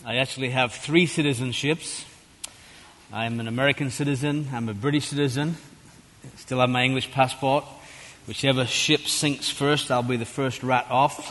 I actually have 3 citizenships. I'm an American citizen, I'm a British citizen, still have my English passport. Whichever ship sinks first, I'll be the first rat off.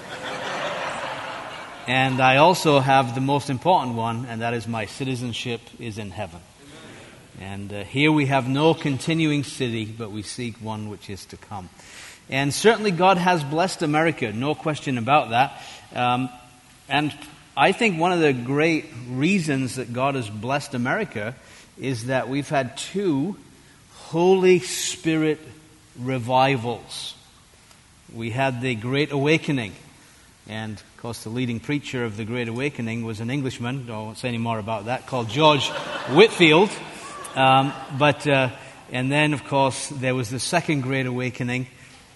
And I also have the most important one, and that is my citizenship is in heaven. And here we have no continuing city, but we seek one which is to come. And certainly God has blessed America, no question about that. And I think one of the great reasons that God has blessed America is that we've had 2 Holy Spirit revivals. We had the Great Awakening, and of course the leading preacher of the Great Awakening was an Englishman, I won't say any more about that, called George Whitefield. And then of course there was the Second Great Awakening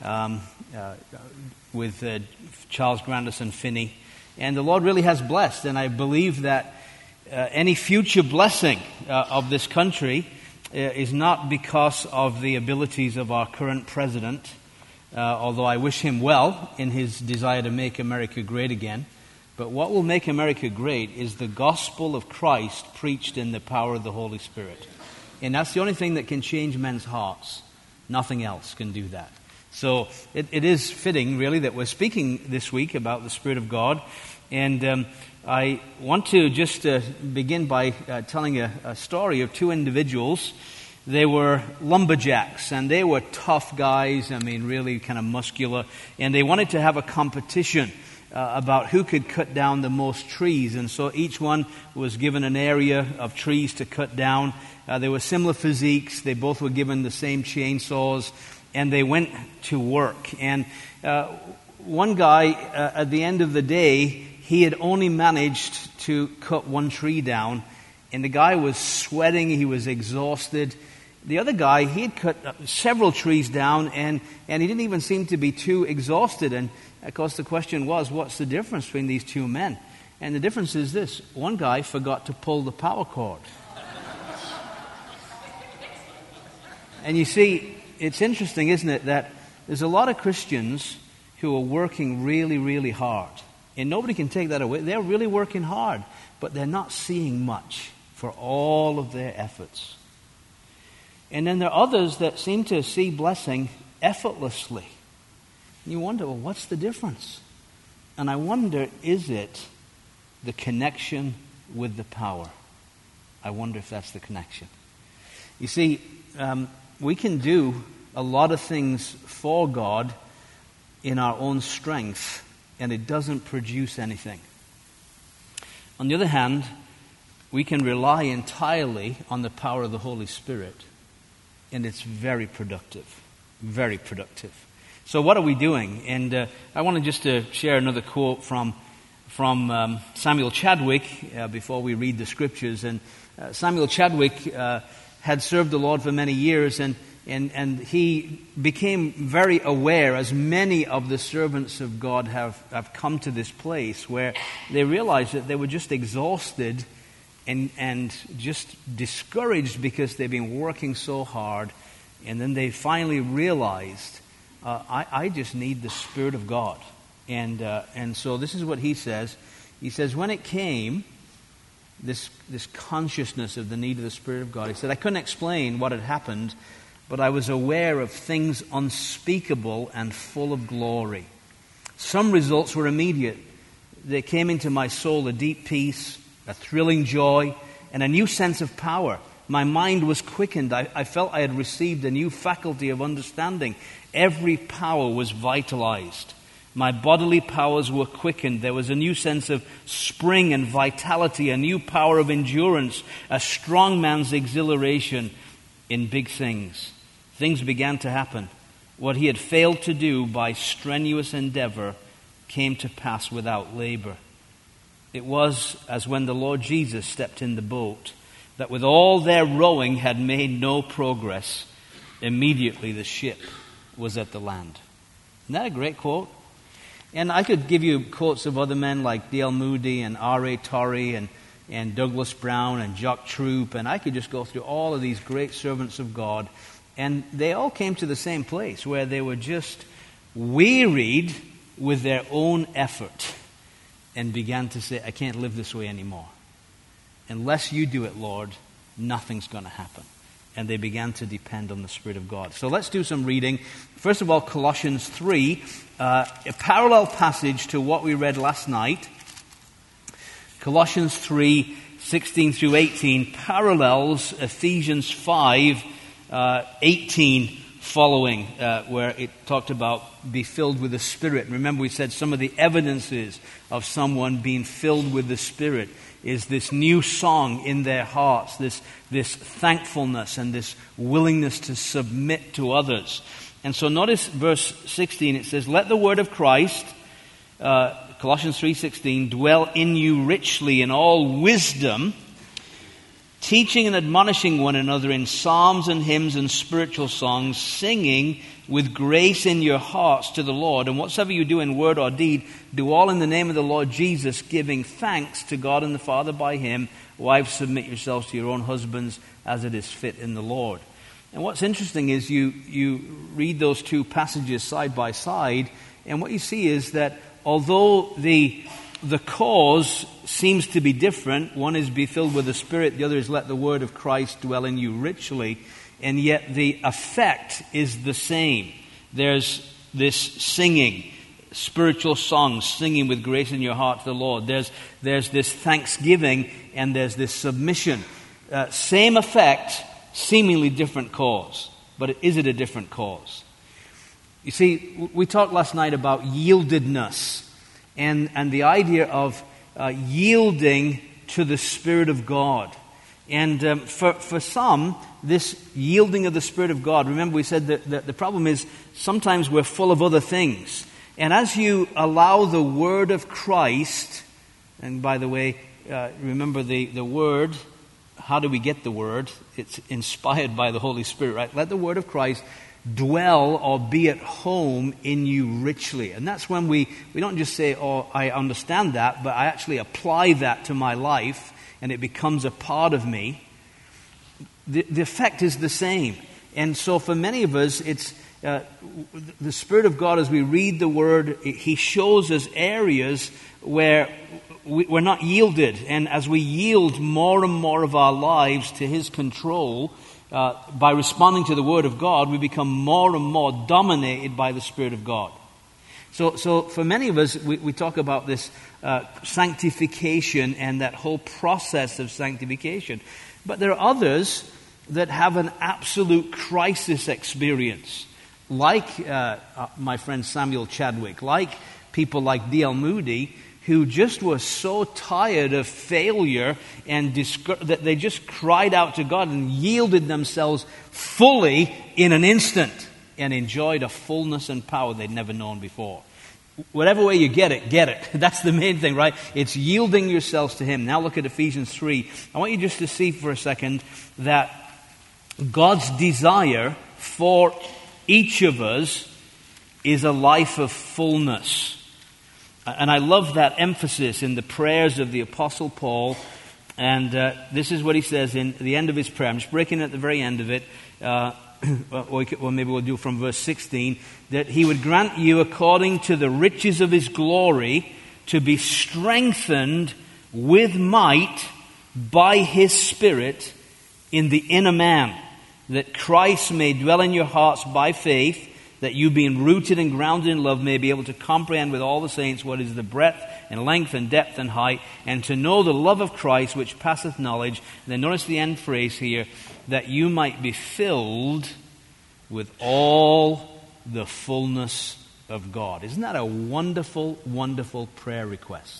with Charles Grandison Finney. And the Lord really has blessed, and I believe that any future blessing of this country is not because of the abilities of our current president, although I wish him well in his desire to make America great again. But what will make America great is the gospel of Christ preached in the power of the Holy Spirit. And that's the only thing that can change men's hearts. Nothing else can do that. So it is fitting, really, that we're speaking this week about the Spirit of God. And I want to just begin by telling a story of 2 individuals. They were lumberjacks, and they were tough guys, really kind of muscular. And they wanted to have a competition about who could cut down the most trees. And so each one was given an area of trees to cut down. They were similar physiques. They both were given the same chainsaws. And they went to work. And one guy, at the end of the day, he had only managed to cut 1 tree down. And the guy was sweating. He was exhausted. The other guy, he had cut several trees down, and he didn't even seem to be too exhausted. And, of course, the question was, what's the difference between these 2 men? And the difference is this. One guy forgot to pull the power cord. And you see, it's interesting, isn't it, that there's a lot of Christians who are working really, really hard. And nobody can take that away. They're really working hard, but they're not seeing much for all of their efforts. And then there are others that seem to see blessing effortlessly. And you wonder, well, what's the difference? And I wonder, is it the connection with the power? I wonder if that's the connection. You see, we can do a lot of things for God in our own strength, and it doesn't produce anything. On the other hand, we can rely entirely on the power of the Holy Spirit, and it's very productive, very productive. So what are we doing? And I want just to share another quote from Samuel Chadwick before we read the scriptures. And Samuel Chadwick had served the Lord for many years, and he became very aware, as many of the servants of God have come to this place, where they realized that they were just exhausted and just discouraged because they've been working so hard. And then they finally realized, I just need the Spirit of God. And so this is what he says. He says, when it came, this consciousness of the need of the Spirit of God, he said, I couldn't explain what had happened, but I was aware of things unspeakable and full of glory. Some results were immediate. There came into my soul a deep peace, a thrilling joy, and a new sense of power. My mind was quickened. I felt I had received a new faculty of understanding. Every power was vitalized. My bodily powers were quickened. There was a new sense of spring and vitality, a new power of endurance, a strong man's exhilaration in big things. Things began to happen. What he had failed to do by strenuous endeavor came to pass without labor. It was as when the Lord Jesus stepped in the boat, that with all their rowing had made no progress. Immediately the ship was at the land. Isn't that a great quote? And I could give you quotes of other men like D.L. Moody and R.A. Torrey and Douglas Brown and Jock Troop, and I could just go through all of these great servants of God. And they all came to the same place where they were just wearied with their own effort. and began to say, I can't live this way anymore. Unless you do it, Lord, nothing's going to happen. And they began to depend on the Spirit of God. So let's do some reading. First of all, Colossians 3, a parallel passage to what we read last night. Colossians 3, 16 through 18 parallels Ephesians 5, 18 following, where it talked about be filled with the Spirit. Remember, we said some of the evidences of someone being filled with the Spirit is this new song in their hearts, this thankfulness and this willingness to submit to others. And so notice verse 16, it says, let the word of Christ, Colossians 3:16, dwell in you richly in all wisdom, teaching and admonishing one another in psalms and hymns and spiritual songs, singing with grace in your hearts to the Lord. And whatsoever you do in word or deed, do all in the name of the Lord Jesus, giving thanks to God and the Father by him. Wives, submit yourselves to your own husbands as it is fit in the Lord. And what's interesting is you read those two passages side by side, and what you see is that although the cause seems to be different, one is be filled with the Spirit, the other is let the word of Christ dwell in you richly, and yet the effect is the same. There's this singing, spiritual songs, singing with grace in your heart to the Lord. There's this thanksgiving, and there's this submission. Same effect, seemingly different cause. But is it a different cause? You see, we talked last night about yieldedness and the idea of yielding to the Spirit of God. And for some, this yielding of the Spirit of God, remember we said that the problem is sometimes we're full of other things. And as you allow the Word of Christ, and by the way, remember the Word, how do we get the Word? It's inspired by the Holy Spirit, right? Let the Word of Christ dwell or be at home in you richly. And that's when we don't just say, oh, I understand that, but I actually apply that to my life and it becomes a part of me. The effect is the same. And so for many of us, it's the Spirit of God, as we read the Word, He shows us areas where we're not yielded. And as we yield more and more of our lives to His control, by responding to the Word of God, we become more and more dominated by the Spirit of God. So for many of us, we talk about this sanctification and that whole process of sanctification. But there are others that have an absolute crisis experience, like my friend Samuel Chadwick, like people like D.L. Moody, who just were so tired of failure and that they just cried out to God and yielded themselves fully in an instant and enjoyed a fullness and power they'd never known before. Whatever way you get it. That's the main thing, right? It's yielding yourselves to Him. Now look at Ephesians 3. I want you just to see for a second that God's desire for each of us is a life of fullness. And I love that emphasis in the prayers of the Apostle Paul. And this is what he says in the end of his prayer. I'm just breaking it at the very end of it. Or maybe we'll do from verse 16. That He would grant you, according to the riches of His glory, to be strengthened with might by His Spirit in the inner man, that Christ may dwell in your hearts by faith, that you, being rooted and grounded in love, may be able to comprehend with all the saints what is the breadth and length and depth and height, and to know the love of Christ which passeth knowledge. And then notice the end phrase here, that you might be filled with all the fullness of God. Isn't that a wonderful, wonderful prayer request?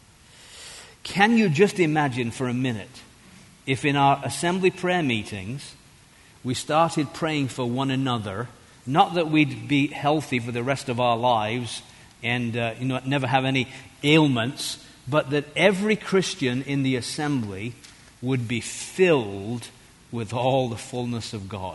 Can you just imagine for a minute if in our assembly prayer meetings we started praying for one another, not that we'd be healthy for the rest of our lives and never have any ailments, but that every Christian in the assembly would be filled with all the fullness of God.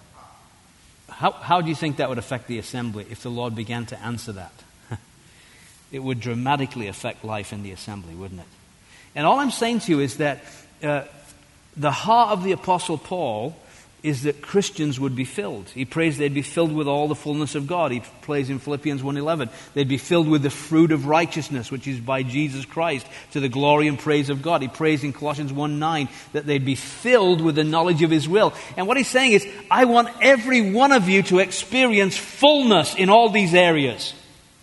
How do you think that would affect the assembly if the Lord began to answer that? It would dramatically affect life in the assembly, wouldn't it? And all I'm saying to you is that the heart of the Apostle Paul is that Christians would be filled. He prays they'd be filled with all the fullness of God. He prays in Philippians 1:11, they'd be filled with the fruit of righteousness, which is by Jesus Christ, to the glory and praise of God. He prays in Colossians 1:9 that they'd be filled with the knowledge of His will. And what he's saying is, I want every one of you to experience fullness in all these areas.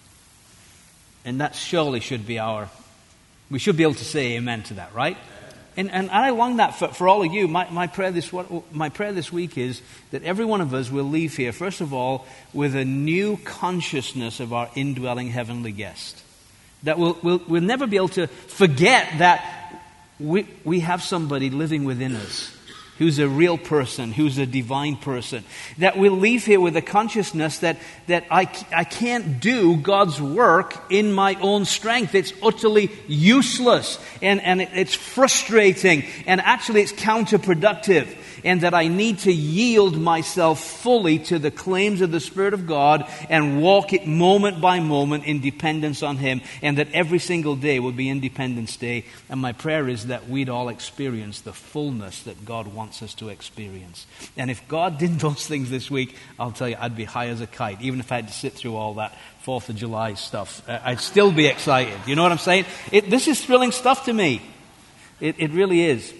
And that surely should be we should be able to say amen to that, right? And I long that for all of you. My prayer this week is that every one of us will leave here, first of all, with a new consciousness of our indwelling heavenly guest. That we'll never be able to forget that we have somebody living within us who's a real person, who's a divine person. That we'll leave here with a consciousness that I can't do God's work in my own strength. It's utterly useless, and it's frustrating, and actually it's counterproductive. And that I need to yield myself fully to the claims of the Spirit of God and walk it moment by moment in dependence on Him, and that every single day will be Independence Day. And my prayer is that we'd all experience the fullness that God wants us to experience. And if God did those things this week, I'll tell you, I'd be high as a kite, even if I had to sit through all that 4th of July stuff. I'd still be excited. You know what I'm saying? This is thrilling stuff to me. It really is.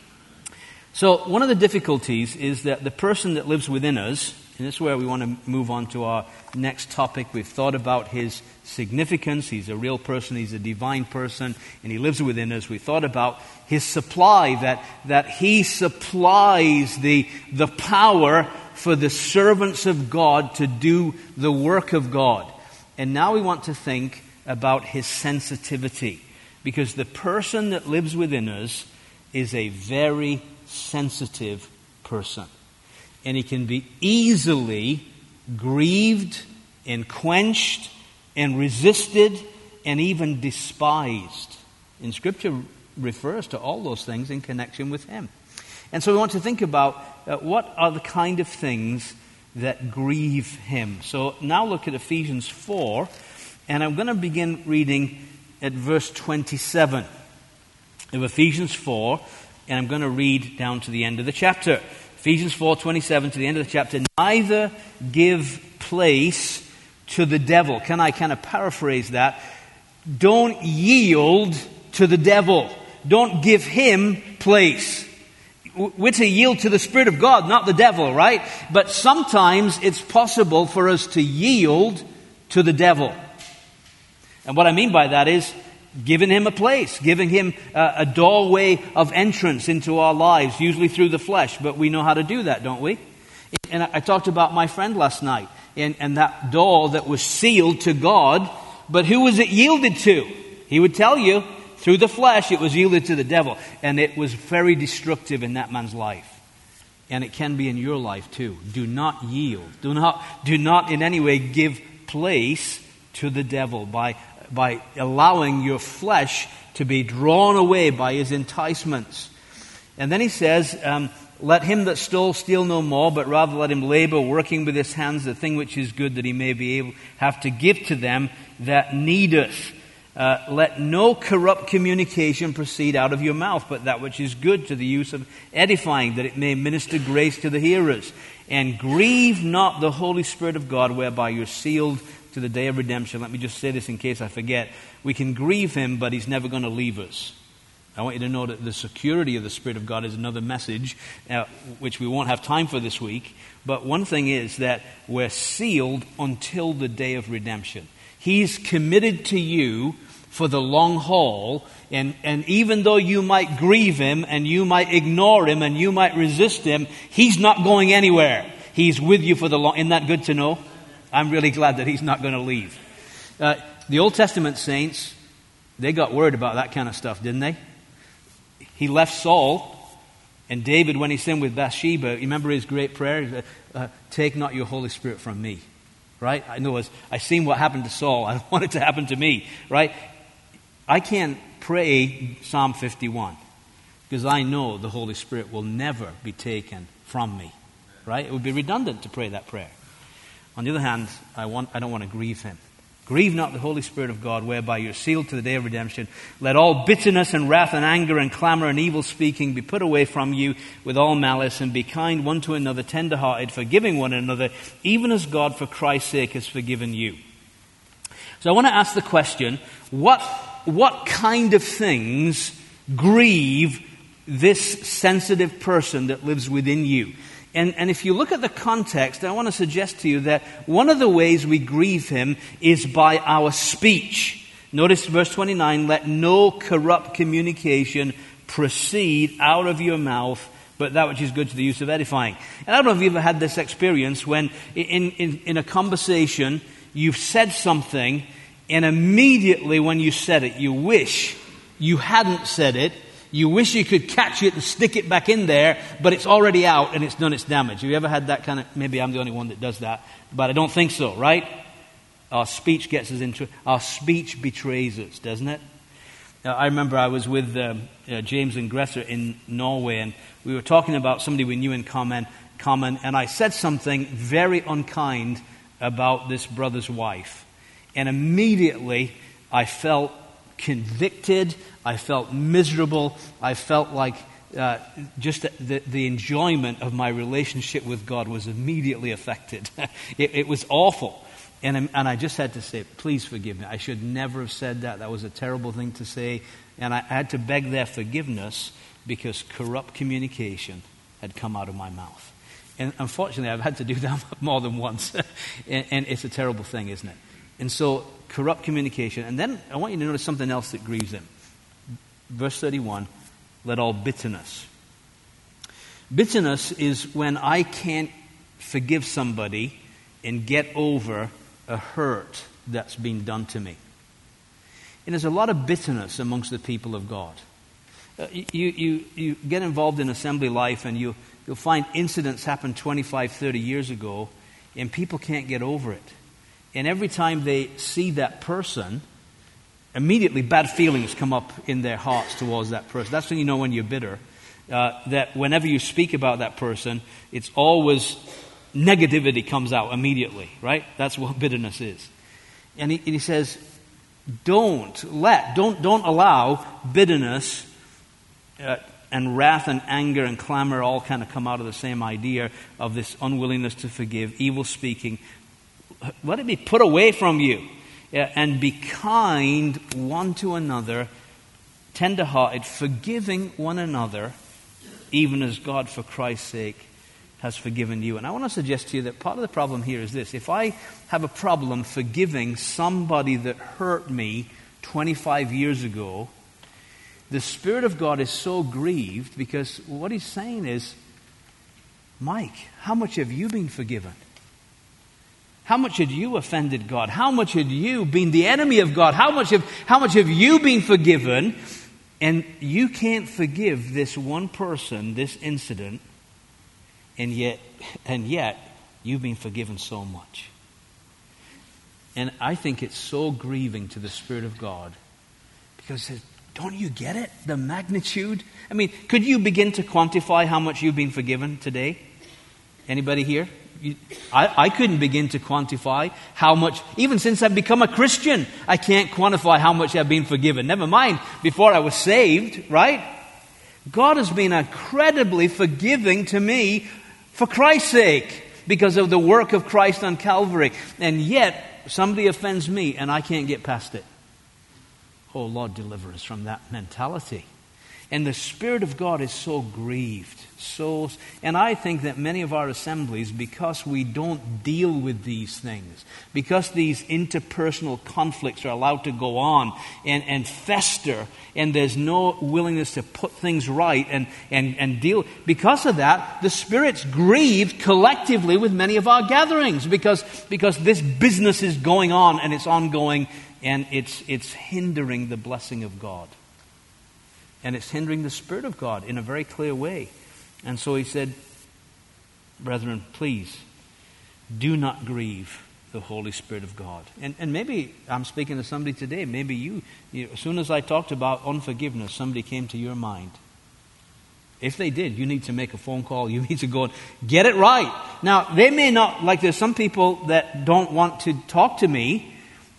So one of the difficulties is that the person that lives within us, and this is where we want to move on to our next topic. We've thought about His significance. He's a real person. He's a divine person, and He lives within us. We thought about His supply, that He supplies the power for the servants of God to do the work of God. And now we want to think about His sensitivity, because the person that lives within us is a very sensitive person. And he can be easily grieved and quenched and resisted and even despised. And Scripture refers to all those things in connection with Him. And so we want to think about what are the kind of things that grieve Him. So now look at Ephesians 4, and I'm going to begin reading at verse 27 of Ephesians 4. And I'm going to read down to the end of the chapter. Ephesians 4:27 to the end of the chapter. Neither give place to the devil. Can I kind of paraphrase that? Don't yield to the devil. Don't give him place. We're to yield to the Spirit of God, not the devil, right? But sometimes it's possible for us to yield to the devil. And what I mean by that is giving him a place, giving him a doorway of entrance into our lives, usually through the flesh. But we know how to do that, don't we? And I talked about my friend last night, and that door that was sealed to God, but who was it yielded to? He would tell you, through the flesh, it was yielded to the devil. And it was very destructive in that man's life. And it can be in your life too. Do not yield. Do not in any way give place to the devil by allowing your flesh to be drawn away by his enticements. And then he says, let him that stole steal no more, but rather let him labor, working with his hands the thing which is good, that he may be able have to give to them that needeth. Let no corrupt communication proceed out of your mouth, but that which is good, to the use of edifying, that it may minister grace to the hearers. And grieve not the Holy Spirit of God, whereby you're sealed to the day of redemption. Let me just say this in case I forget. We can grieve Him, but He's never going to leave us. I want you to know that the security of the Spirit of God is another message, which we won't have time for this week. But one thing is that we're sealed until the day of redemption. He's committed to you for the long haul, and even though you might grieve Him, and you might ignore Him, and you might resist Him, He's not going anywhere. He's with you for the long. Isn't that good to know? I'm really glad that He's not going to leave. The Old Testament saints, they got worried about that kind of stuff, didn't they? He left Saul, and David, when he sinned with Bathsheba, remember his great prayer? He said, take not your Holy Spirit from me. Right? I know I seen what happened to Saul. I don't want it to happen to me. Right? I can't pray Psalm 51 because I know the Holy Spirit will never be taken from me. Right? It would be redundant to pray that prayer. On the other hand, I don't want to grieve Him. Grieve not the Holy Spirit of God, whereby you're sealed to the day of redemption. Let all bitterness and wrath and anger and clamor and evil speaking be put away from you with all malice, and be kind one to another, tender-hearted, forgiving one another, even as God for Christ's sake has forgiven you. So I want to ask the question, what kind of things grieve this sensitive person that lives within you? And if you look at the context, I want to suggest to you that one of the ways we grieve him is by our speech. Notice verse 29, let no corrupt communication proceed out of your mouth, but that which is good to the use of edifying. And I don't know if you've ever had this experience when in a conversation you've said something, and immediately when you said it, you wish you hadn't said it. You wish you could catch it and stick it back in there, but it's already out and it's done its damage. Have you ever had that kind of, maybe I'm the only one that does that, but I don't think so, right? Our speech gets us into, our speech betrays us, doesn't it? I remember I was with James and Gresser in Norway, and we were talking about somebody we knew in common, and I said something very unkind about this brother's wife. And immediately I felt convicted, I felt miserable, I felt like just the enjoyment of my relationship with God was immediately affected. It was awful. And I just had to say, please forgive me. I should never have said that. That was a terrible thing to say. And I had to beg their forgiveness because corrupt communication had come out of my mouth. And unfortunately, I've had to do that more than once. And it's a terrible thing, isn't it? And so, corrupt communication. And then I want you to notice something else that grieves him. Verse 31, let all bitterness. Bitterness is when I can't forgive somebody and get over a hurt that's been done to me. And there's a lot of bitterness amongst the people of God. You get involved in assembly life and you'll find incidents happen 25, 30 years ago and people can't get over it. And every time they see that person, immediately bad feelings come up in their hearts towards that person. That's when you know when you're bitter. That whenever you speak about that person, it's always negativity comes out immediately, right? That's what bitterness is. And he says, don't allow bitterness and wrath and anger and clamor all kind of come out of the same idea of this unwillingness to forgive, evil speaking. Let it be put away from you. And be kind one to another, tender-hearted, forgiving one another, even as God for Christ's sake has forgiven you. And I want to suggest to you that part of the problem here is this. If I have a problem forgiving somebody that hurt me 25 years ago, the Spirit of God is so grieved because what he's saying is, Mike, how much have you been forgiven? How much had you offended God? How much had you been the enemy of God? How much have you been forgiven? And you can't forgive this one person, this incident, and yet you've been forgiven so much. And I think it's so grieving to the Spirit of God because it says, don't you get it? The magnitude? I mean, could you begin to quantify how much you've been forgiven today? Anybody here? I couldn't begin to quantify how much, even since I've become a Christian, I can't quantify how much I've been forgiven. Never mind before I was saved, right? God has been incredibly forgiving to me for Christ's sake because of the work of Christ on Calvary. And yet, somebody offends me and I can't get past it. Oh, Lord, deliver us from that mentality. And the Spirit of God is so grieved. And I think that many of our assemblies, because we don't deal with these things, because these interpersonal conflicts are allowed to go on and fester, and there's no willingness to put things right and deal, because of that, the Spirit's grieved collectively with many of our gatherings, because this business is going on and it's ongoing, and it's hindering the blessing of God. And it's hindering the Spirit of God in a very clear way. And so he said, brethren, please, do not grieve the Holy Spirit of God. And maybe I'm speaking to somebody today. Maybe you, as soon as I talked about unforgiveness, somebody came to your mind. If they did, you need to make a phone call. You need to go and get it right. Now, they may not, like there's some people that don't want to talk to me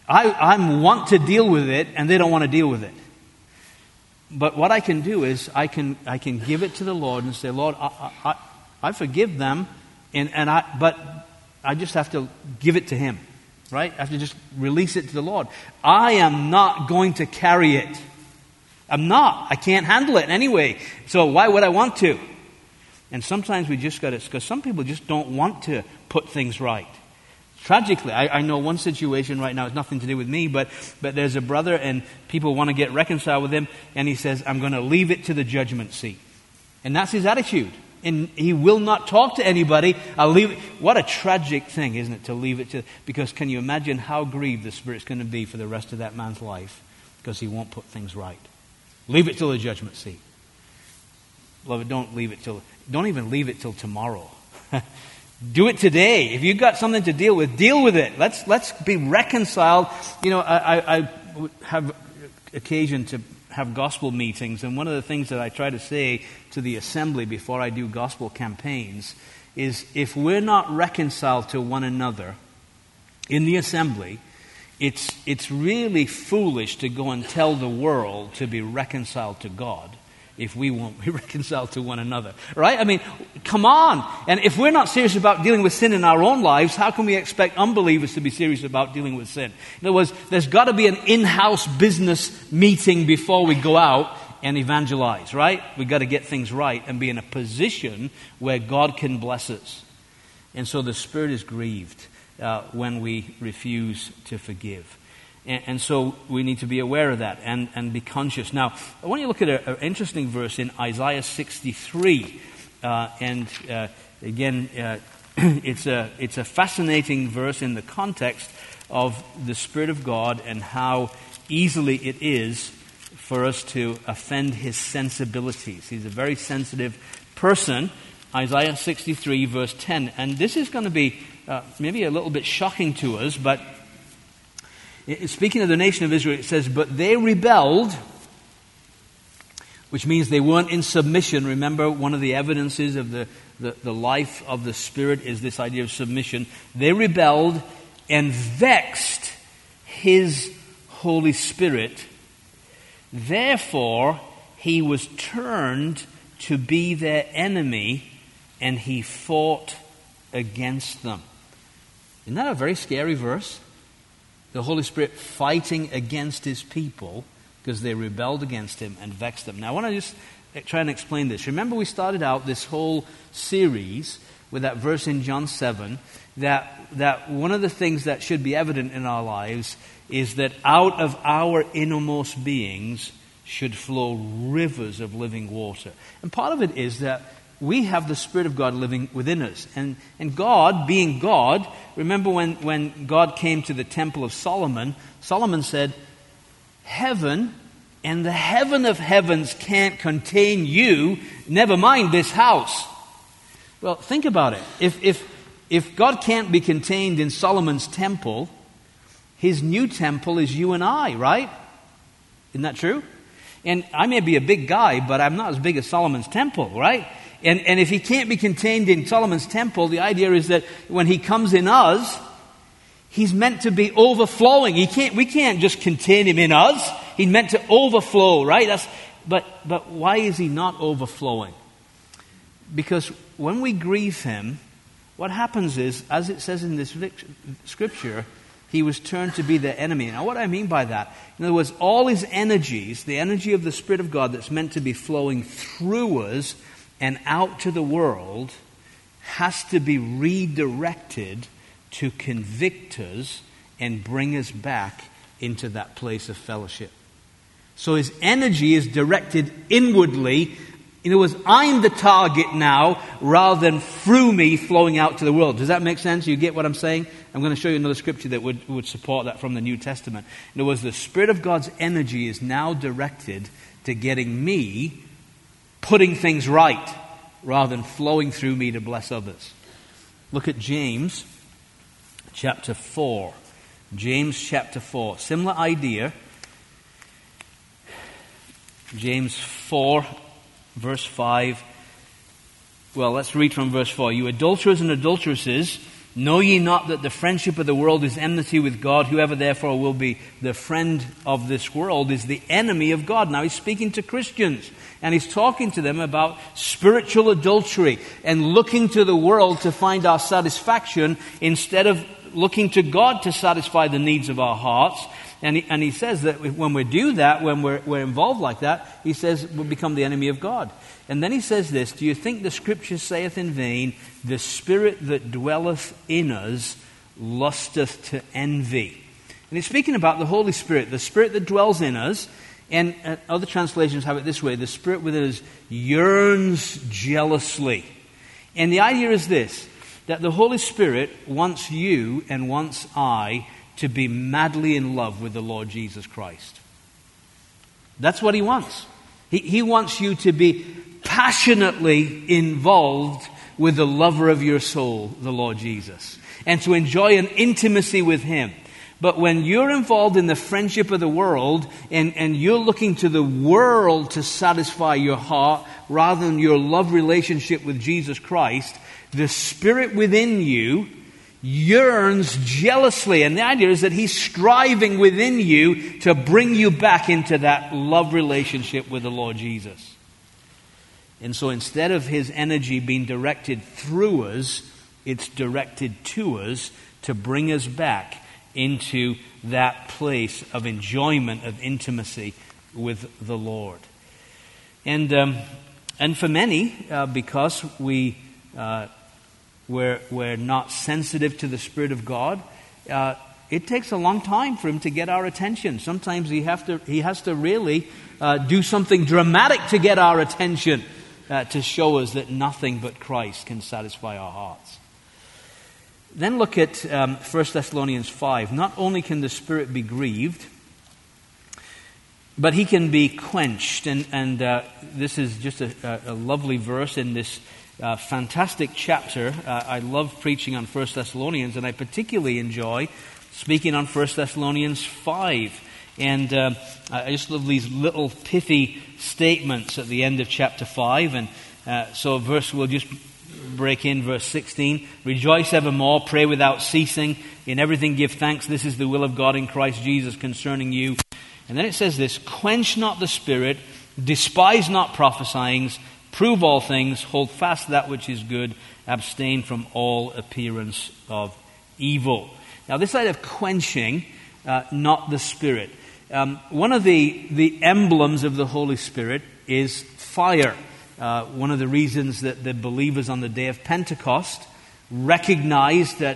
I want to deal with it, and they don't want to deal with it. But what I can do is I can give it to the Lord and say, Lord, I forgive them, but I just have to give it to Him, right? I have to just release it to the Lord. I am not going to carry it. I'm not. I can't handle it anyway. So why would I want to? And sometimes we just got to, because some people just don't want to put things right. Tragically, I know one situation right now, it's nothing to do with me, but there's a brother and people want to get reconciled with him, and he says, I'm going to leave it to the judgment seat. And that's his attitude. And he will not talk to anybody. I'll leave it. What a tragic thing, isn't it, to leave it to, because can you imagine how grieved the Spirit's going to be for the rest of that man's life because he won't put things right. Leave it till the judgment seat. Beloved, don't even leave it till tomorrow. Do it today. If you've got something to deal with it. Let's be reconciled. I have occasion to have gospel meetings, and one of the things that I try to say to the assembly before I do gospel campaigns is, if we're not reconciled to one another in the assembly, it's really foolish to go and tell the world to be reconciled to God if we won't be reconciled to one another. Right? I mean, come on. And if we're not serious about dealing with sin in our own lives, how can we expect unbelievers to be serious about dealing with sin? In other words, there's got to be an in-house business meeting before we go out and evangelize, right? We've got to get things right and be in a position where God can bless us. And so the Spirit is grieved when we refuse to forgive. And so we need to be aware of that and be conscious. Now, I want you to look at an interesting verse in Isaiah 63. Again, it's a fascinating verse in the context of the Spirit of God and how easily it is for us to offend His sensibilities. He's a very sensitive person. Isaiah 63, verse 10. And this is going to be maybe a little bit shocking to us, but speaking of the nation of Israel, it says, but they rebelled, which means they weren't in submission. Remember, one of the evidences of the life of the Spirit is this idea of submission. They rebelled and vexed His Holy Spirit. Therefore, He was turned to be their enemy, and He fought against them. Isn't that a very scary verse? The Holy Spirit fighting against His people because they rebelled against Him and vexed them. Now, I want to just try and explain this. Remember, we started out this whole series with that verse in John 7, that one of the things that should be evident in our lives is that out of our innermost beings should flow rivers of living water. And part of it is that we have the Spirit of God living within us. And God, being God, remember when God came to the temple of Solomon, Solomon said, heaven and the heaven of heavens can't contain you, never mind this house. Well, think about it. If God can't be contained in Solomon's temple, His new temple is you and I, right? Isn't that true? And I may be a big guy, but I'm not as big as Solomon's temple, right? And if He can't be contained in Solomon's temple, the idea is that when He comes in us, He's meant to be overflowing. We can't just contain Him in us. He's meant to overflow, right? But why is He not overflowing? Because when we grieve Him, what happens is, as it says in this scripture, He was turned to be their enemy. Now, what do I mean by that? In other words, all His energies, the energy of the Spirit of God that's meant to be flowing through us and out to the world, has to be redirected to convict us and bring us back into that place of fellowship. So His energy is directed inwardly. In other words, I'm the target now rather than through me flowing out to the world. Does that make sense? You get what I'm saying? I'm going to show you another scripture that would support that from the New Testament. In other words, the Spirit of God's energy is now directed to getting me putting things right rather than flowing through me to bless others. Look at James chapter 4. James chapter 4. Similar idea. James 4, verse 5. Well, let's read from verse 4. You adulterers and adulteresses, Know ye not that the friendship of the world is enmity with God? Whoever therefore will be the friend of this world is the enemy of God. Now he's speaking to Christians, and he's talking to them about spiritual adultery and looking to the world to find our satisfaction instead of looking to God to satisfy the needs of our hearts. And he says that when we do that, when we're involved like that, he says we'll become the enemy of God. And then he says this, do you think the Scripture saith in vain, the Spirit that dwelleth in us lusteth to envy? And he's speaking about the Holy Spirit, the Spirit that dwells in us. And other translations have it this way, the Spirit within us yearns jealously. And the idea is this, that the Holy Spirit wants you and wants I to be madly in love with the Lord Jesus Christ. That's what he wants. He wants you to be passionately involved with the lover of your soul, the Lord Jesus, and to enjoy an intimacy with him. But when you're involved in the friendship of the world and you're looking to the world to satisfy your heart rather than your love relationship with Jesus Christ, the Spirit within you yearns jealously. And the idea is that he's striving within you to bring you back into that love relationship with the Lord Jesus. And so instead of his energy being directed through us, it's directed to us to bring us back into that place of enjoyment, of intimacy with the Lord. And for many, because we're not sensitive to the Spirit of God, it takes a long time for him to get our attention. Sometimes he has to really do something dramatic to get our attention, to show us that nothing but Christ can satisfy our hearts. Then look at 1 Thessalonians 5. Not only can the Spirit be grieved, but he can be quenched. And this is just a lovely verse in this fantastic chapter. I love preaching on 1 Thessalonians, and I particularly enjoy speaking on 1 Thessalonians 5. And I just love these little pithy statements at the end of chapter 5. And so we'll just break in verse 16. Rejoice evermore, pray without ceasing, in everything give thanks. This is the will of God in Christ Jesus concerning you. And then it says this, quench not the Spirit, despise not prophesying, prove all things, hold fast that which is good, abstain from all appearance of evil. Now this idea of quenching, not the Spirit. One of the emblems of the Holy Spirit is fire. One of the reasons that the believers on the day of Pentecost recognized that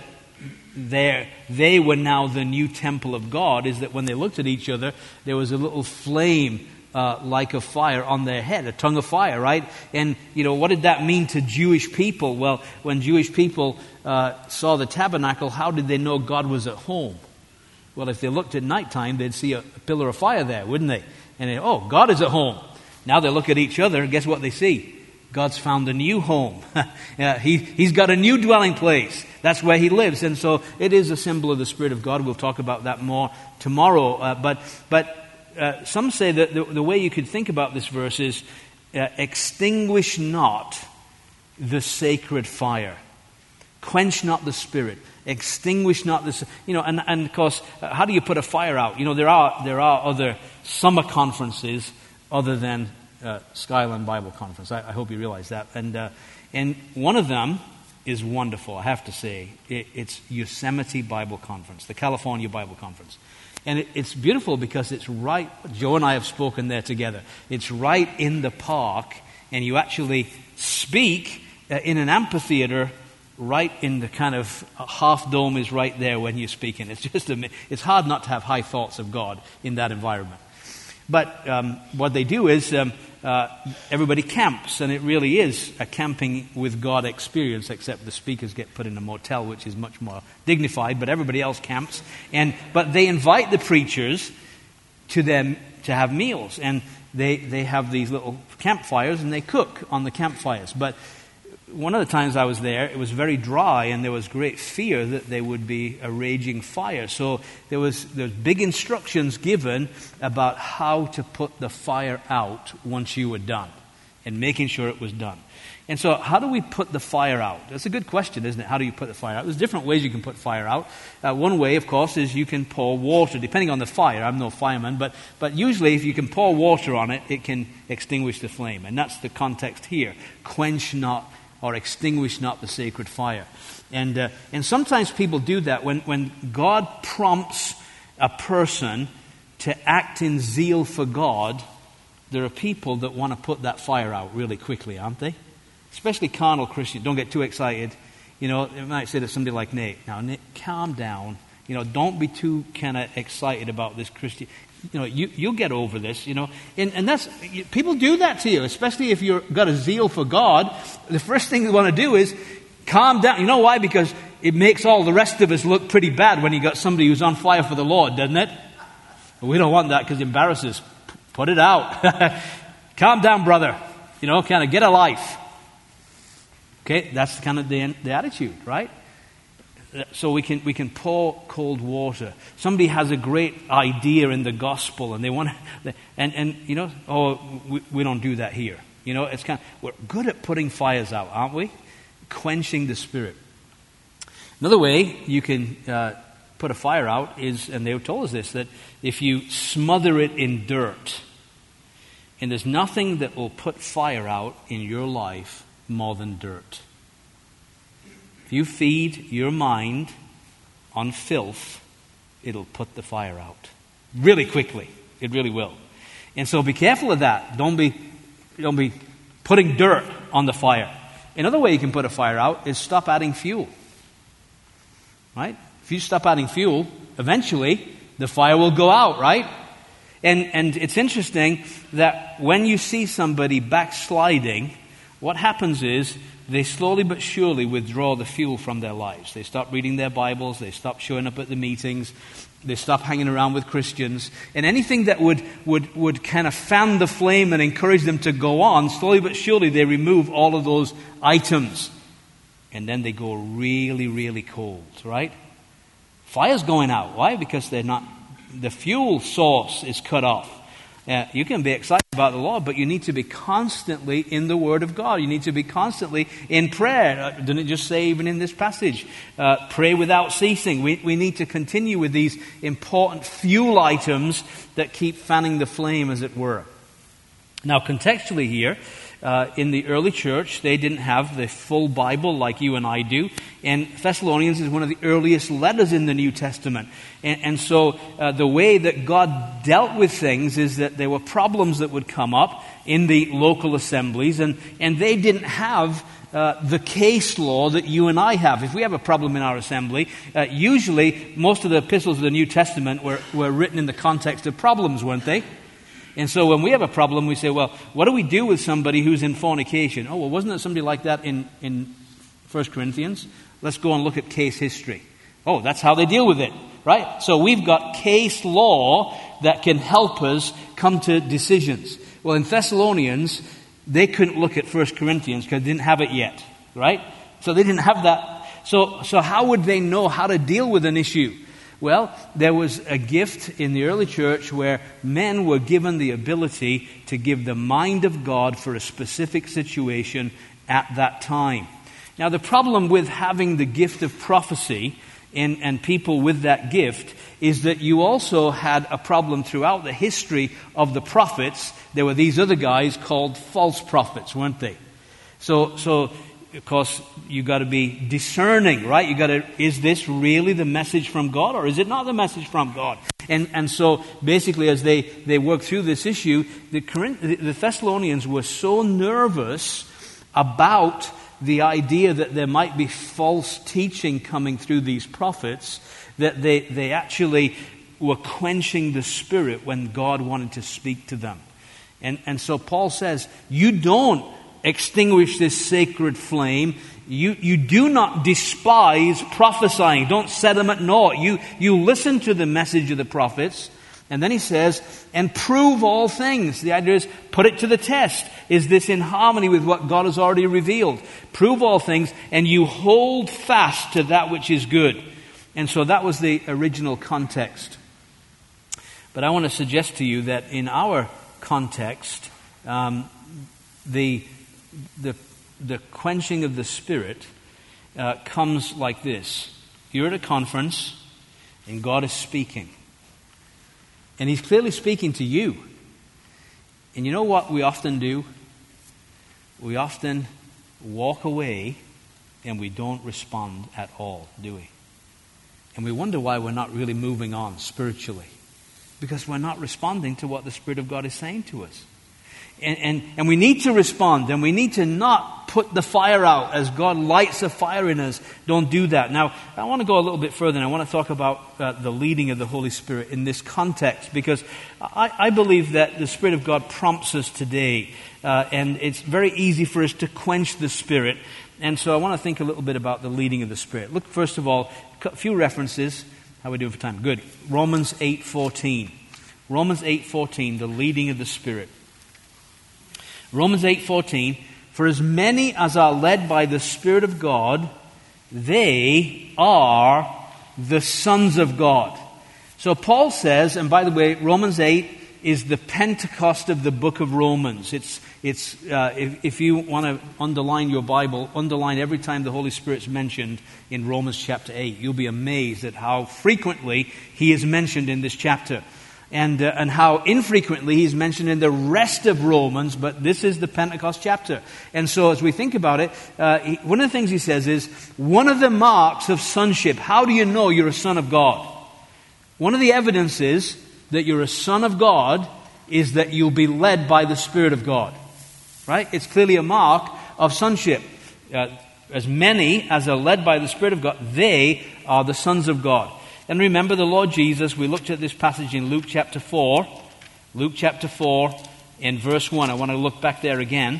they were now the new temple of God is that when they looked at each other, there was a little flame like a fire on their head, a tongue of fire, right? And, what did that mean to Jewish people? Well, when Jewish people saw the tabernacle, how did they know God was at home? Well, if they looked at nighttime, they'd see a pillar of fire there, wouldn't they? And God is at home. Now they look at each other, and guess what they see? God's found a new home. He's got a new dwelling place. That's where he lives. And so it is a symbol of the Spirit of God. We'll talk about that more tomorrow. But some say that the way you could think about this verse is, extinguish not the sacred fire. Quench not the Spirit. Extinguish not this. And of course, how do you put a fire out? There are other summer conferences other than Skyline Bible Conference. I hope you realize that. And one of them is wonderful, I have to say. It's Yosemite Bible Conference, the California Bible Conference. And it's beautiful because it's right, Joe and I have spoken there together. It's right in the park, and you actually speak in an amphitheater right in the kind of half dome is right there when you're speaking. It's hard not to have high thoughts of God in that environment. But what they do is everybody camps, and it really is a camping with God experience, except the speakers get put in a motel, which is much more dignified, but everybody else camps. But they invite the preachers to them to have meals, and they have these little campfires, and they cook on the campfires. But one of the times I was there, it was very dry, and there was great fear that there would be a raging fire. So there was big instructions given about how to put the fire out once you were done. and making sure it was done. And so how do we put the fire out? That's a good question, isn't it? How do you put the fire out? There's different ways you can put fire out. One way, of course, is you can pour water, depending on the fire. I'm no fireman, but usually if you can pour water on it, it can extinguish the flame. And that's the context here. Quench not or extinguish not the sacred fire. And sometimes people do that when God prompts a person to act in zeal for God. There are people that want to put that fire out really quickly, aren't they? Especially carnal Christians. Don't get too excited. You know, it might say to somebody like Nate, now Nate, calm down. You know, don't be too kind of excited about this Christian. You know, you'll get over this, you know. And that's, people do that to you, especially if you've got a zeal for God. The first thing they want to do is calm down. You know why? Because it makes all the rest of us look pretty bad when you got somebody who's on fire for the Lord, doesn't it? But we don't want that because it embarrasses. Put it out. Calm down, brother. You know, kind of get a life. Okay, that's kind of the attitude, right? So we can pour cold water. Somebody has a great idea in the gospel, and they want to, and you know, we don't do that here. You know, it's kind of, we're good at putting fires out, aren't we? Quenching the spirit. Another way you can put a fire out is, and they told us this, that if you smother it in dirt, and there's nothing that will put fire out in your life more than dirt. If you feed your mind on filth, it'll put the fire out really quickly. It really will. And so be careful of that. Don't be putting dirt on the fire. Another way you can put a fire out is stop adding fuel. Right? If you stop adding fuel, eventually the fire will go out, right? And it's interesting that when you see somebody backsliding, what happens is they slowly but surely withdraw the fuel from their lives. They stop reading their Bibles. They stop showing up at the meetings. They stop hanging around with Christians. And anything that would kind of fan the flame and encourage them to go on, slowly but surely they remove all of those items. And then they go really, really cold, right? Fire's going out. Why? Because the fuel source is cut off. You can be excited about the Lord, but you need to be constantly in the Word of God. You need to be constantly in prayer. Didn't it just say even in this passage, pray without ceasing? We need to continue with these important fuel items that keep fanning the flame, as it were. Now, contextually here, in the early church, they didn't have the full Bible like you and I do. And Thessalonians is one of the earliest letters in the New Testament. And so the way that God dealt with things is that there were problems that would come up in the local assemblies. And they didn't have the case law that you and I have. If we have a problem in our assembly, usually most of the epistles of the New Testament were written in the context of problems, weren't they? And so when we have a problem, we say, well, what do we do with somebody who's in fornication? Oh, well, wasn't it somebody like that in 1 Corinthians? Let's go and look at case history. Oh, that's how they deal with it, right? So we've got case law that can help us come to decisions. Well, in Thessalonians, they couldn't look at 1 Corinthians because they didn't have it yet, right? So they didn't have that. So how would they know how to deal with an issue? Well, there was a gift in the early church where men were given the ability to give the mind of God for a specific situation at that time. Now, the problem with having the gift of prophecy and people with that gift is that you also had a problem throughout the history of the prophets. There were these other guys called false prophets, weren't they? So of course, you got to be discerning, right? Is this really the message from God, or is it not the message from God? And so basically, as they work through this issue, the Thessalonians were so nervous about the idea that there might be false teaching coming through these prophets that they actually were quenching the spirit when God wanted to speak to them. And so Paul says, you don't extinguish this sacred flame. You do not despise prophesying. Don't set them at naught. You listen to the message of the prophets. And then he says, and prove all things. The idea is, put it to the test. Is this in harmony with what God has already revealed? Prove all things, and you hold fast to that which is good. And so that was the original context. But I want to suggest to you that in our context, the quenching of the Spirit comes like this. You're at a conference, and God is speaking. And He's clearly speaking to you. And you know what we often do? We often walk away and we don't respond at all, do we? And we wonder why we're not really moving on spiritually. Because we're not responding to what the Spirit of God is saying to us. And we need to respond, and we need to not put the fire out as God lights a fire in us. Don't do that. Now, I want to go a little bit further, and I want to talk about the leading of the Holy Spirit in this context, because I believe that the Spirit of God prompts us today, and it's very easy for us to quench the Spirit. And so I want to think a little bit about the leading of the Spirit. Look, first of all, a few references. How are we doing for time? Good. Romans 8:14. Romans 8:14, the leading of the Spirit. Romans 8:14, for as many as are led by the Spirit of God, they are the sons of God. So Paul says, and by the way, Romans 8 is the Pentecost of the book of Romans. If you want to underline your Bible, underline every time the Holy Spirit's mentioned in Romans chapter 8. You'll be amazed at how frequently He is mentioned in this chapter. And how infrequently He's mentioned in the rest of Romans, but this is the Pentecost chapter. And so as we think about it, one of the things he says is, one of the marks of sonship, how do you know you're a son of God? One of the evidences that you're a son of God is that you'll be led by the Spirit of God. Right? It's clearly a mark of sonship. As many as are led by the Spirit of God, they are the sons of God. And remember the Lord Jesus, we looked at this passage in Luke chapter 4. Luke chapter 4 in verse 1. I want to look back there again.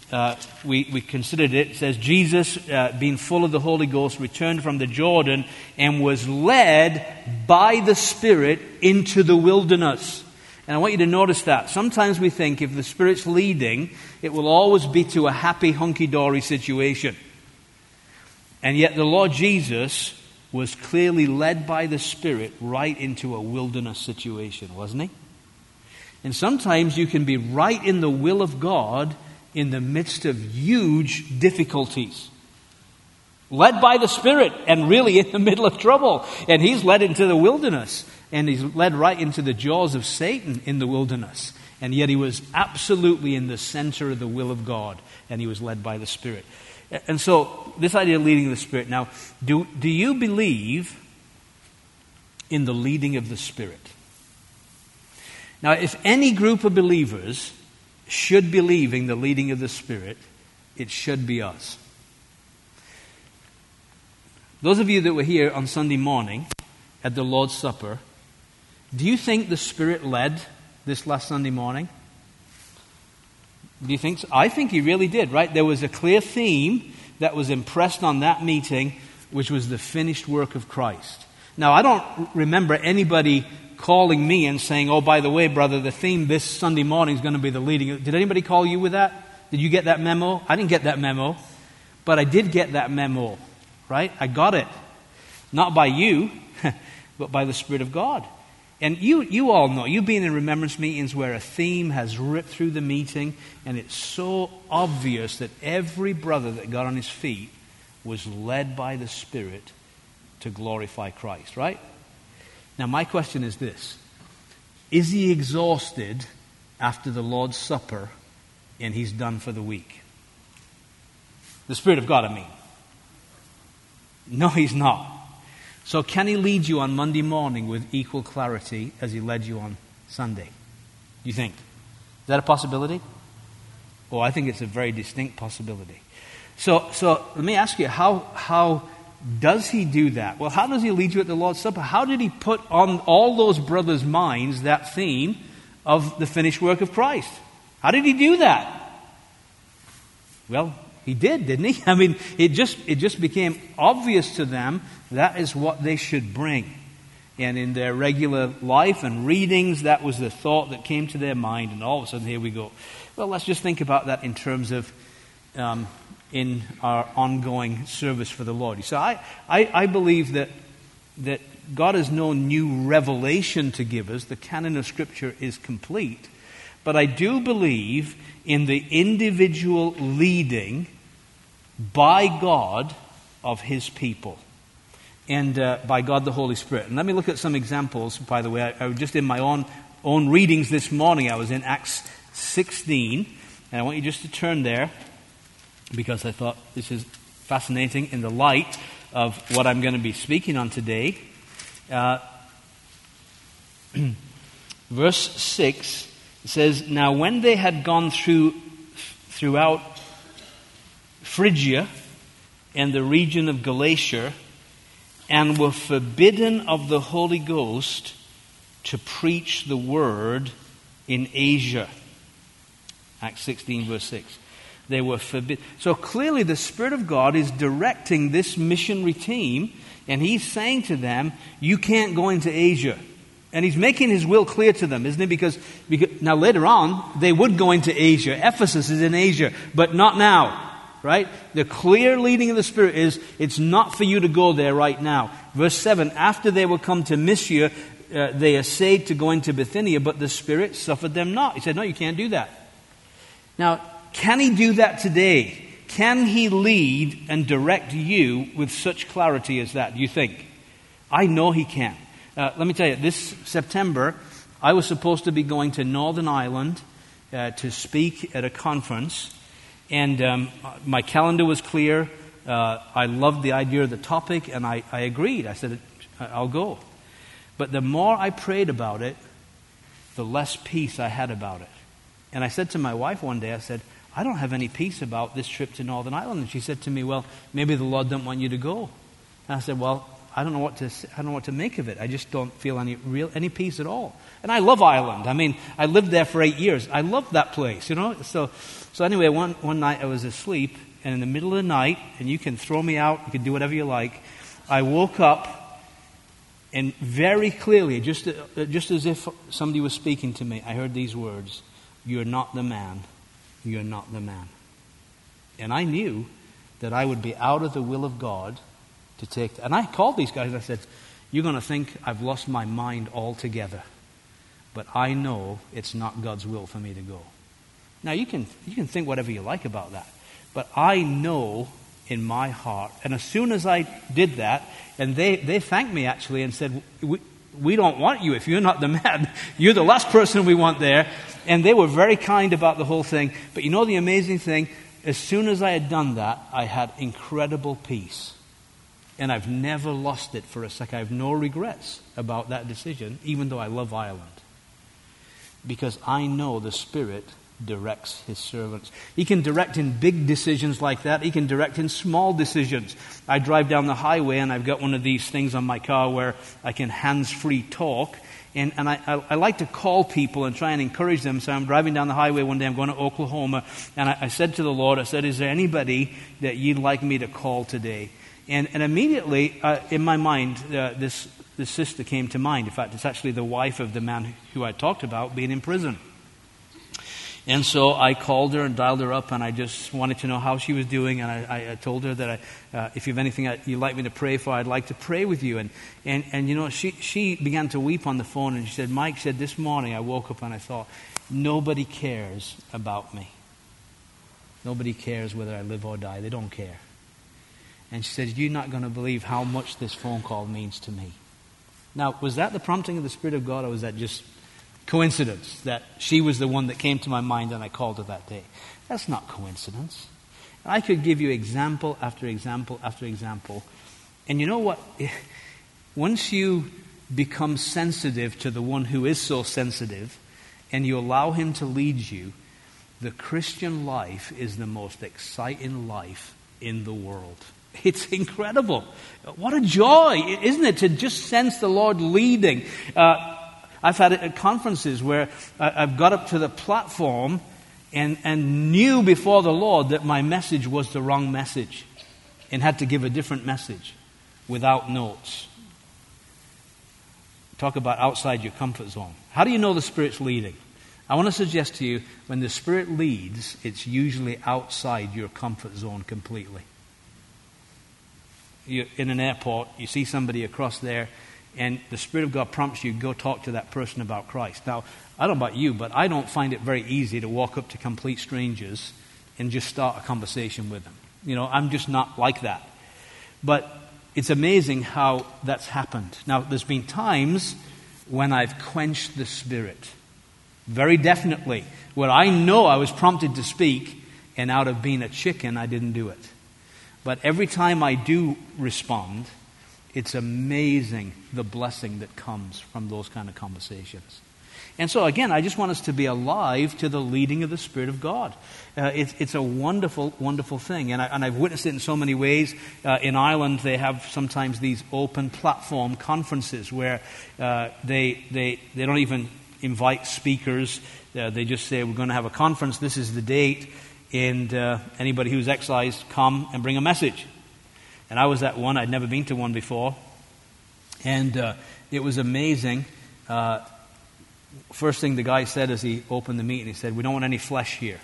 We considered it. It says, Jesus, being full of the Holy Ghost, returned from the Jordan and was led by the Spirit into the wilderness. And I want you to notice that. Sometimes we think if the Spirit's leading, it will always be to a happy, hunky-dory situation. And yet the Lord Jesus was clearly led by the Spirit right into a wilderness situation, wasn't He? And sometimes you can be right in the will of God in the midst of huge difficulties. Led by the Spirit and really in the middle of trouble. And He's led into the wilderness. And He's led right into the jaws of Satan in the wilderness. And yet He was absolutely in the center of the will of God. And He was led by the Spirit. And so, this idea of leading the Spirit. Now, do you believe in the leading of the Spirit? Now, if any group of believers should believe in the leading of the Spirit, it should be us. Those of you that were here on Sunday morning at the Lord's Supper, do you think the Spirit led this last Sunday morning? Do you think so? I think He really did, right? There was a clear theme that was impressed on that meeting, which was the finished work of Christ. Now, I don't remember anybody calling me and saying, oh, by the way, brother, the theme this Sunday morning is going to be the leading. Did anybody call you with that? Did you get that memo? I didn't get that memo, but I did get that memo, right? I got it. Not by you, but by the Spirit of God. And you all know, you've been in remembrance meetings where a theme has ripped through the meeting, and it's so obvious that every brother that got on his feet was led by the Spirit to glorify Christ, right? Now my question is this. Is he exhausted after the Lord's Supper and he's done for the week? The Spirit of God, I mean. No, he's not. So can he lead you on Monday morning with equal clarity as he led you on Sunday? You think? Is that a possibility? Oh, I think it's a very distinct possibility. So let me ask you, how does he do that? Well, how does he lead you at the Lord's Supper? How did he put on all those brothers' minds that theme of the finished work of Christ? How did he do that? Well, he did, didn't he? I mean, it just became obvious to them that is what they should bring. And in their regular life and readings, that was the thought that came to their mind. And all of a sudden, here we go. Well, let's just think about that in terms of in our ongoing service for the Lord. So I believe that God has no new revelation to give us. The canon of Scripture is complete. But I do believe in the individual leading by God of His people. And by God the Holy Spirit. And let me look at some examples, by the way. I was just in my own readings this morning. I was in Acts 16. And I want you just to turn there, because I thought this is fascinating in the light of what I'm going to be speaking on today. Verse 6 says, "Now when they had gone throughout Phrygia and the region of Galatia, and were forbidden of the Holy Ghost to preach the word in Asia." Acts 16, verse 6. They were forbidden. So clearly the Spirit of God is directing this missionary team, and He's saying to them, you can't go into Asia. And He's making His will clear to them, isn't He? Because now later on, they would go into Asia. Ephesus is in Asia, but not now. Right? The clear leading of the Spirit is, it's not for you to go there right now. Verse 7, after they were come to Mysia, they essayed to go into Bithynia, but the Spirit suffered them not. He said, no, you can't do that. Now, can He do that today? Can He lead and direct you with such clarity as that, do you think? I know He can. Let me tell you, this September, I was supposed to be going to Northern Ireland to speak at a conference. And my calendar was clear. I loved the idea of the topic, and I agreed. I said, I'll go. But the more I prayed about it, the less peace I had about it. And I said to my wife one day, I said, I don't have any peace about this trip to Northern Ireland. And she said to me, well, maybe the Lord doesn't want you to go. And I said, well, I don't know what to make of it. I just don't feel any peace at all. And I love Ireland. I mean, I lived there for 8 years. I loved that place, you know. So anyway, one night I was asleep, and in the middle of the night, and you can throw me out, you can do whatever you like, I woke up, and very clearly, just as if somebody was speaking to me, I heard these words, "You're not the man. You're not the man." And I knew that I would be out of the will of God to take. And I called these guys and I said, you're going to think I've lost my mind altogether. But I know it's not God's will for me to go. Now you can think whatever you like about that. But I know in my heart. And as soon as I did that, and they thanked me actually and said, we don't want you if you're not the man. You're the last person we want there. And they were very kind about the whole thing. But you know the amazing thing? As soon as I had done that, I had incredible peace. And I've never lost it for a second. I have no regrets about that decision, even though I love Ireland. Because I know the Spirit directs His servants. He can direct in big decisions like that. He can direct in small decisions. I drive down the highway and I've got one of these things on my car where I can hands-free talk. And I like to call people and try and encourage them. So I'm driving down the highway one day. I'm going to Oklahoma. And I said to the Lord, I said, is there anybody that you'd like me to call today? And immediately, in my mind, this sister came to mind. In fact, it's actually the wife of the man who I talked about being in prison. And so I called her and dialed her up, and I just wanted to know how she was doing. And I told her that if you have anything you'd like me to pray for, I'd like to pray with you. And you know, she began to weep on the phone, and she said, Mike said, this morning I woke up and I thought, nobody cares about me. Nobody cares whether I live or die. They don't care. And she said, you're not going to believe how much this phone call means to me. Now, was that the prompting of the Spirit of God, or was that just coincidence that she was the one that came to my mind and I called her that day? That's not coincidence. I could give you example after example after example. And you know what? Once you become sensitive to the one who is so sensitive and you allow Him to lead you, the Christian life is the most exciting life in the world. It's incredible. What a joy, isn't it, to just sense the Lord leading. I've had it at conferences where I've got up to the platform and knew before the Lord that my message was the wrong message and had to give a different message without notes. Talk about outside your comfort zone. How do you know the Spirit's leading? I want to suggest to you, when the Spirit leads, it's usually outside your comfort zone completely. You're in an airport, you see somebody across there, and the Spirit of God prompts you, go talk to that person about Christ. Now, I don't know about you, but I don't find it very easy to walk up to complete strangers and just start a conversation with them. I'm just not like that. But it's amazing how that's happened. Now, there's been times when I've quenched the Spirit, very definitely, where I know I was prompted to speak, and out of being a chicken, I didn't do it. But every time I do respond, it's amazing the blessing that comes from those kind of conversations. And so, again, I just want us to be alive to the leading of the Spirit of God. It's a wonderful, wonderful thing. And I've witnessed it in so many ways. In Ireland, they have sometimes these open platform conferences where they don't even invite speakers. They just say, we're going to have a conference, this is the date, and anybody who's excised, come and bring a message. And I was at one. I'd never been to one before. And it was amazing. First thing the guy said as he opened the meeting, he said, we don't want any flesh here.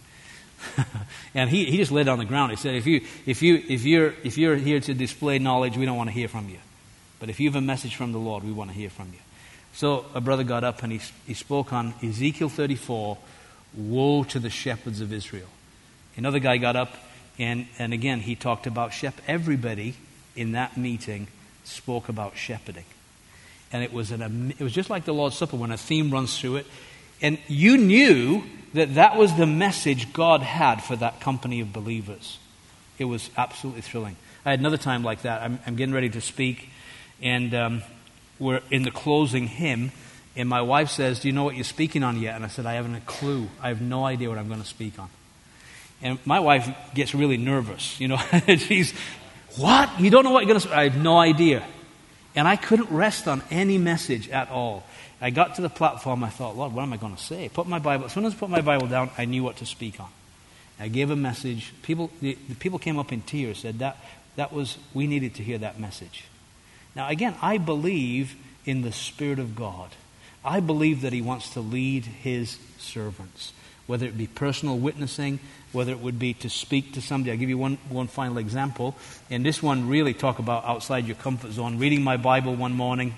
And he just laid it on the ground. He said, if you're here to display knowledge, we don't want to hear from you. But if you have a message from the Lord, we want to hear from you. So a brother got up and he spoke on Ezekiel 34, woe to the shepherds of Israel. Another guy got up and again he talked about shepherding. Everybody in that meeting spoke about shepherding. And it was just like the Lord's Supper when a theme runs through it. And you knew that was the message God had for that company of believers. It was absolutely thrilling. I had another time like that. I'm getting ready to speak. And we're in the closing hymn. And my wife says, do you know what you're speaking on yet? And I said, I haven't a clue. I have no idea what I'm going to speak on. And my wife gets really nervous. She's, what? You don't know what you're going to speak? I have no idea. And I couldn't rest on any message at all. I got to the platform, I thought, Lord, what am I going to say? As soon as I put my Bible down, I knew what to speak on. I gave a message. The people came up in tears, said we needed to hear that message. Now again, I believe in the Spirit of God. I believe that He wants to lead His servants, whether it be personal witnessing, whether it would be to speak to somebody. I'll give you one final example. And this one really talk about outside your comfort zone. Reading my Bible one morning,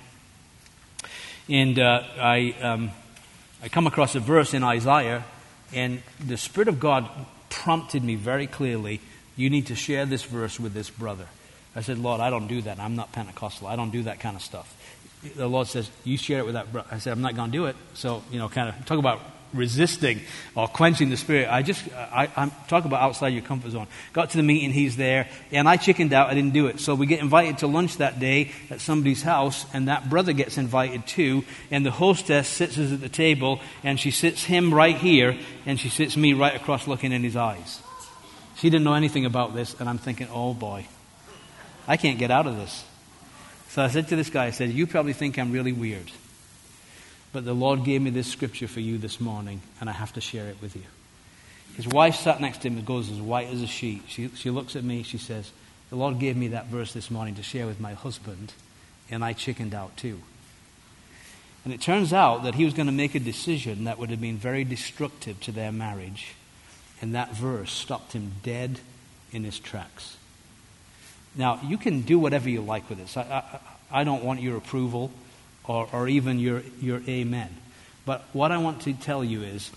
and I come across a verse in Isaiah, and the Spirit of God prompted me very clearly, you need to share this verse with this brother. I said, Lord, I don't do that. I'm not Pentecostal. I don't do that kind of stuff. The Lord says, you share it with that brother. I said, I'm not going to do it. So, kind of talk about resisting or quenching the Spirit. I'm talking about outside your comfort zone. Got to the meeting, he's there, and I chickened out. I didn't do it. So we get invited to lunch that day at somebody's house, and that brother gets invited too, and the hostess sits us at the table, and she sits him right here, and she sits me right across looking in his eyes. She didn't know anything about this, and I'm thinking, oh boy, I can't get out of this. So I said to this guy, I said, you probably think I'm really weird, but the Lord gave me this scripture for you this morning, and I have to share it with you. His wife sat next to him and goes as white as a sheet. She looks at me, she says, the Lord gave me that verse this morning to share with my husband, and I chickened out too. And it turns out that he was going to make a decision that would have been very destructive to their marriage, and that verse stopped him dead in his tracks. Now, you can do whatever you like with this. I don't want your approval or even your amen. But what I want to tell you is,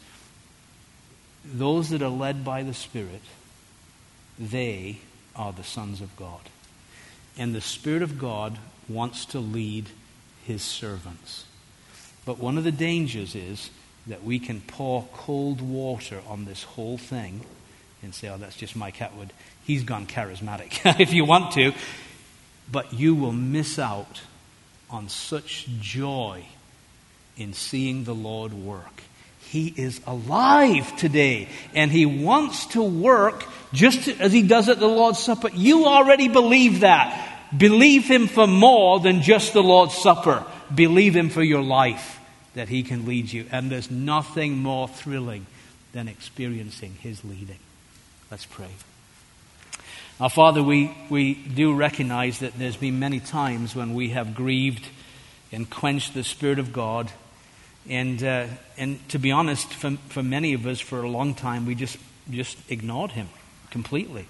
those that are led by the Spirit, they are the sons of God. And the Spirit of God wants to lead His servants. But one of the dangers is that we can pour cold water on this whole thing and say, oh, that's just Mike Atwood. He's gone charismatic, if you want to. But you will miss out on such joy in seeing the Lord work. He is alive today, and He wants to work just as He does at the Lord's Supper. You already believe that. Believe Him for more than just the Lord's Supper. Believe Him for your life, that He can lead you. And there's nothing more thrilling than experiencing His leading. Let's pray. Now, Father, we do recognize that there's been many times when we have grieved and quenched the Spirit of God. And to be honest, for many of us, for a long time, we just ignored Him completely.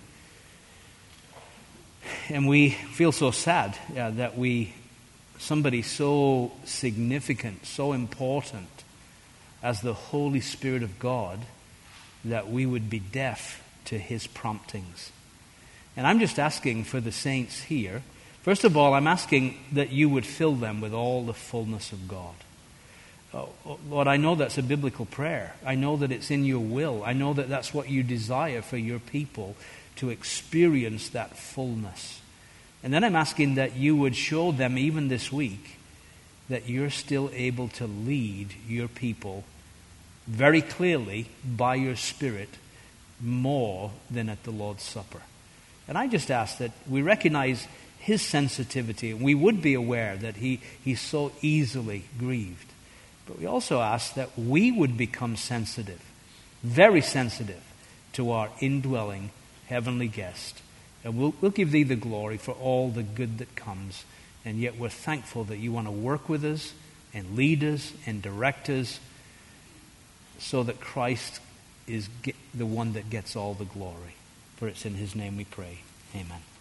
And we feel so sad that somebody so significant, so important, as the Holy Spirit of God, that we would be deaf to his promptings. And I'm just asking for the saints here. First of all, I'm asking that you would fill them with all the fullness of God. Oh, Lord, I know that's a biblical prayer. I know that it's in your will. I know that that's what you desire for your people, to experience that fullness. And then I'm asking that you would show them even this week that you're still able to lead your people very clearly by your Spirit, more than at the Lord's Supper. And I just ask that we recognize his sensitivity, and we would be aware that he's so easily grieved. But we also ask that we would become sensitive, very sensitive, to our indwelling heavenly guest. And we'll give thee the glory for all the good that comes. And yet we're thankful that you want to work with us and lead us and direct us, so that Christ is the one that gets all the glory. For it's in his name we pray. Amen.